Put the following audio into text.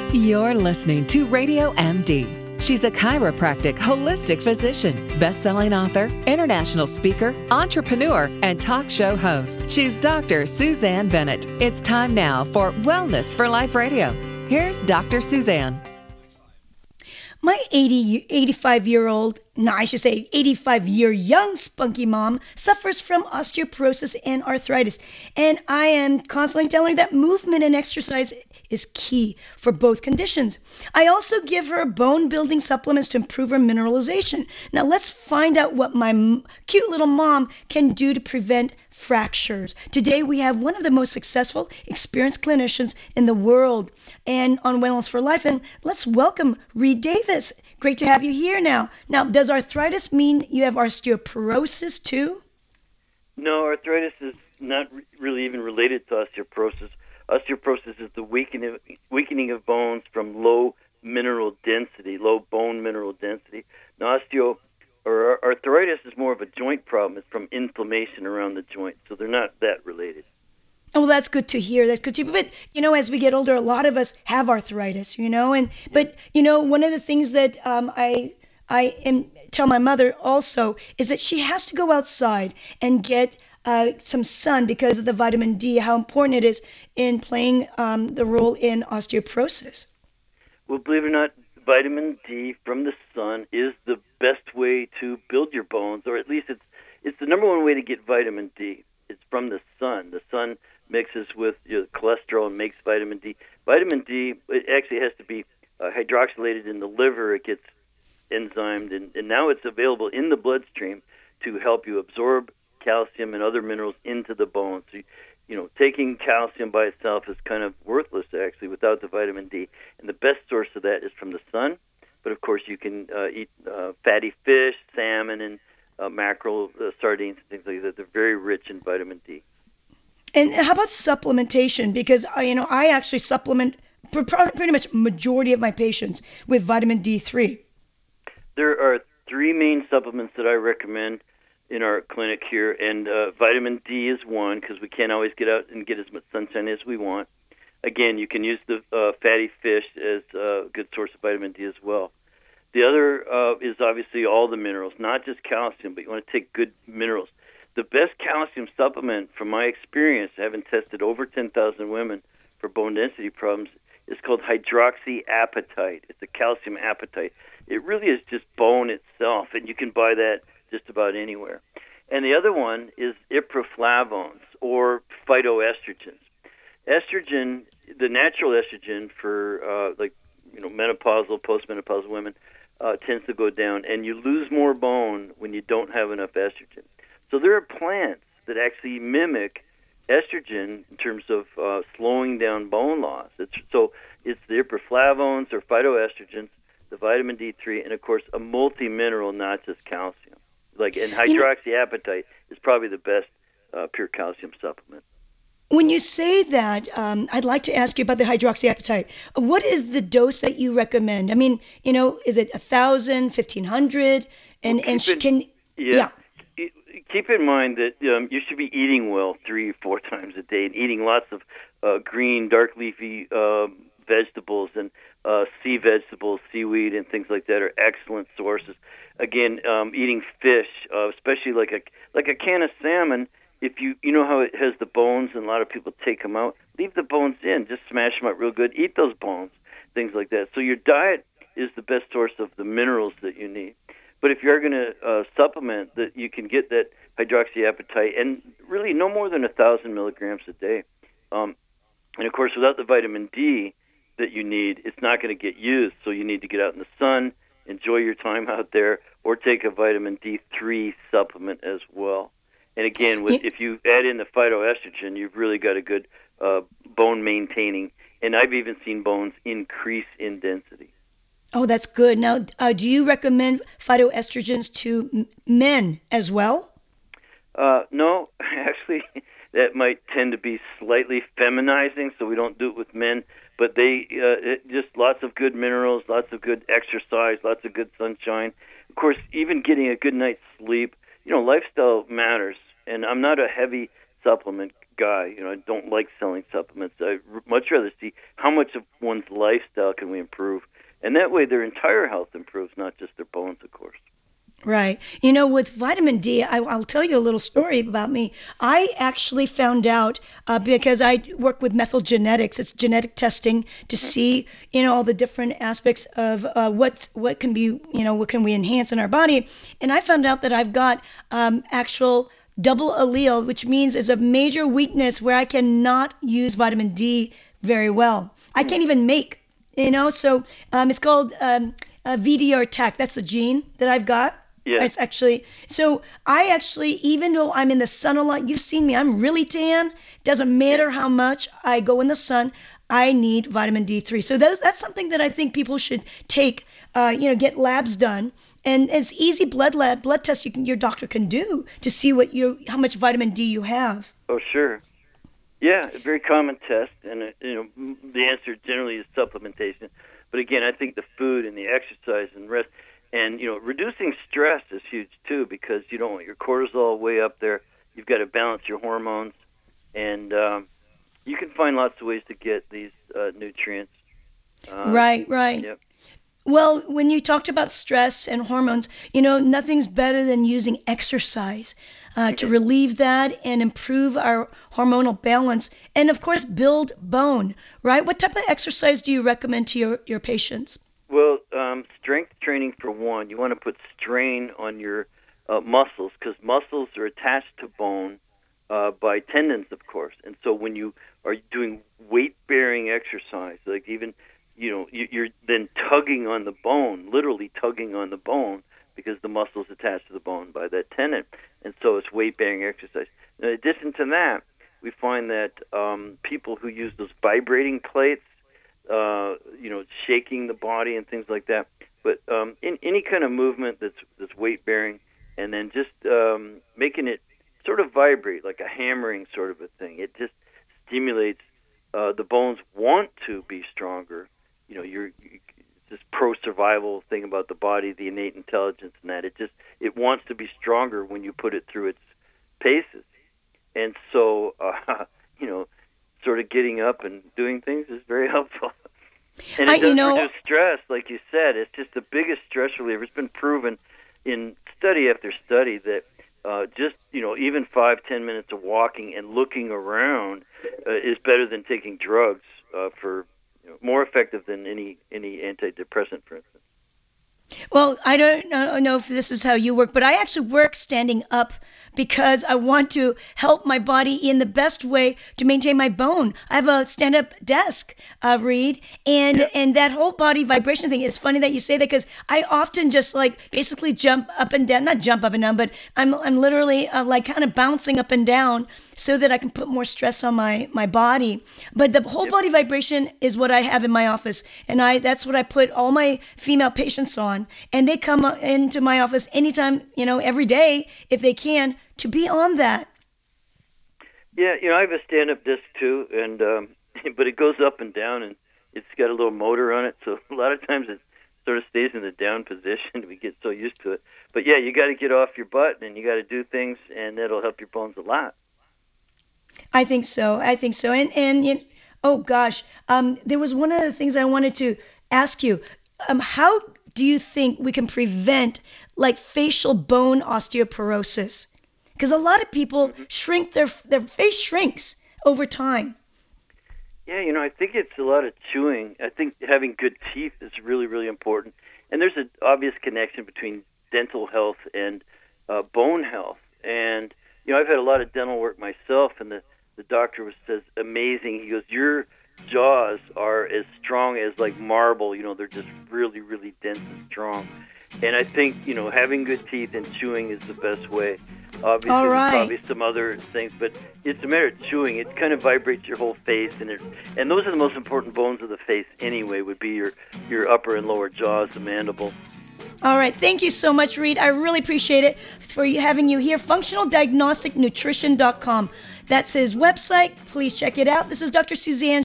You're listening to Radio MD. She's a chiropractic holistic physician, best-selling author, international speaker, entrepreneur, and talk show host. She's Dr. Suzanne Bennett. It's time now for Wellness for Life Radio. Here's Dr. Suzanne. My 85-year-old, no, I should say 85-year young spunky mom suffers from osteoporosis and arthritis. And I am constantly telling her that movement and exercise is key for both conditions. I also give her bone-building supplements to improve her mineralization. Now let's find out what my cute little mom can do to prevent fractures. Today we have one of the most successful, experienced clinicians in the world and on Wellness for Life. And let's welcome Reed Davis. Great to have you here now. Now, does arthritis mean you have osteoporosis too? No, arthritis is not really even related to osteoporosis. Osteoporosis is the weakening of bones from low bone mineral density. Now, arthritis is more of a joint problem. It's from inflammation around the joint, so they're not that related. Oh, well, that's good to hear. That's good to hear. But, as we get older, a lot of us have arthritis, But, one of the things that I tell my mother also is that she has to go outside and get some sun because of the vitamin D, how important it is in playing the role in osteoporosis. Well, believe it or not, vitamin D from the sun is the best way to build your bones, or at least it's the number one way to get vitamin D. It's from the sun. The sun mixes with your cholesterol and makes vitamin D. Vitamin D, it actually has to be hydroxylated in the liver. It gets enzymed, and now it's available in the bloodstream to help you absorb calcium and other minerals into the bones. So, taking calcium by itself is kind of worthless, actually, without the vitamin D. And the best source of that is from the sun. But, of course, you can eat fatty fish, salmon, and mackerel, sardines, and things like that. They're very rich in vitamin D. And how about supplementation? Because, I actually supplement pretty much majority of my patients with vitamin D3. There are three main supplements that I recommend in our clinic here, and vitamin D is one because we can't always get out and get as much sunshine as we want. Again, you can use the fatty fish as a good source of vitamin D as well. The other is obviously all the minerals, not just calcium, but you want to take good minerals. The best calcium supplement, from my experience, having tested over 10,000 women for bone density problems, is called hydroxyapatite. It's a calcium apatite. It really is just bone itself, and you can buy that just about anywhere. And the other one is iproflavones, or phytoestrogens. Estrogen, the natural estrogen for menopausal, postmenopausal women, tends to go down, and you lose more bone when you don't have enough estrogen. So there are plants that actually mimic estrogen in terms of slowing down bone loss. It's the iproflavones or phytoestrogens, the vitamin D3, and of course a multi-mineral, not just calcium. And hydroxyapatite is probably the best pure calcium supplement. When you say that, I'd like to ask you about the hydroxyapatite. What is the dose that you recommend? I mean, is it 1,000, 1,500? Keep in mind that you should be eating well 3 or 4 times a day and eating lots of green, dark leafy vegetables and sea vegetables, seaweed, and things like that are excellent sources. Again, eating fish, especially like a can of salmon. If you know how it has the bones, and a lot of people take them out, leave the bones in. Just smash them up real good. Eat those bones, things like that. So your diet is the best source of the minerals that you need. But if you're going to supplement, that you can get that hydroxyapatite, and really no more than 1,000 milligrams a day. And of course, without the vitamin D that you need, it's not going to get used. So you need to get out in the sun, enjoy your time out there, or take a vitamin D3 supplement as well. And again, if you add in the phytoestrogen, you've really got a good bone maintaining. And I've even seen bones increase in density. Oh, that's good. Now, do you recommend phytoestrogens to men as well? No, actually, that might tend to be slightly feminizing, so we don't do it with men. But they just lots of good minerals, lots of good exercise, lots of good sunshine. Of course, even getting a good night's sleep. Lifestyle matters. And I'm not a heavy supplement guy. I don't like selling supplements. I'd much rather see how much of one's lifestyle can we improve. And that way their entire health improves, not just their bones, of course. Right. With vitamin D, I'll tell you a little story about me. I actually found out because I work with Methyl Genetics. It's genetic testing to see, all the different aspects of what can be, what can we enhance in our body. And I found out that I've got actual double allele, which means it's a major weakness where I cannot use vitamin D very well. I can't even make, So it's called VDR-TAC. That's the gene that I've got. Yeah. It's actually, so I actually, even though I'm in the sun a lot, you've seen me, I'm really tan. Doesn't matter how much I go in the sun, I need vitamin D3. So that's something that I think people should take, get labs done. And it's easy blood test your doctor can do to see how much vitamin D you have. Oh, sure. Yeah, a very common test, and the answer generally is supplementation. But again, I think the food and the exercise and rest, and reducing stress is huge too, because you don't want your cortisol way up there. You've got to balance your hormones, and you can find lots of ways to get these nutrients. Right. Yep. Well, when you talked about stress and hormones, nothing's better than using exercise to relieve that and improve our hormonal balance, and of course build bone, right? What type of exercise do you recommend to your patients? Well, strength training for one. You want to put strain on your muscles, because muscles are attached to bone by tendons, of course. And so when you are doing weight-bearing exercise, like even, you're then tugging on the bone, literally tugging on the bone, because the muscle's attached to the bone by that tendon. And so it's weight-bearing exercise. In addition to that, we find that people who use those vibrating plates, shaking the body and things like that. But in any kind of movement that's weight bearing, and then just making it sort of vibrate like a hammering sort of a thing. It just stimulates the bones want to be stronger. You're this pro-survival thing about the body, the innate intelligence, and that it wants to be stronger when you put it through its paces. And so sort of getting up and doing things is very helpful. And it does reduce stress, like you said. It's just the biggest stress reliever. It's been proven in study after study that even 5-10 minutes of walking and looking around is better than taking drugs for more effective than any antidepressant, for instance. Well, I don't know if this is how you work, but I actually work standing up because I want to help my body in the best way to maintain my bone. I have a stand-up desk, Reed, and that whole body vibration thing. It's funny that you say that, because I often just basically jump up and down, not jump up and down, but I'm literally kind of bouncing up and down so that I can put more stress on my body. But the whole body vibration is what I have in my office, and that's what I put all my female patients on, and they come into my office anytime, every day if they can, to be on that. Yeah, I have a stand-up disc too, and but it goes up and down, and it's got a little motor on it, so a lot of times it sort of stays in the down position. We get so used to it. But yeah, you got to get off your butt, and you got to do things, and that'll help your bones a lot. I think so. And oh gosh, there was one of the things I wanted to ask you. How do you think we can prevent facial bone osteoporosis? Because a lot of people shrink, their face shrinks over time. Yeah, I think it's a lot of chewing. I think having good teeth is really, really important. And there's an obvious connection between dental health and bone health. And, I've had a lot of dental work myself, and the doctor says, amazing. He goes, your jaws are as strong as marble. They're just really, really dense and strong. And I think, having good teeth and chewing is the best way. Obviously, all right. There's probably some other things, but it's a matter of chewing. It kind of vibrates your whole face, and those are the most important bones of the face anyway, would be your upper and lower jaws, the mandible. All right. Thank you so much, Reed. I really appreciate it for having you here. FunctionalDiagnosticNutrition.com. That's his website. Please check it out. This is Dr. Suzanne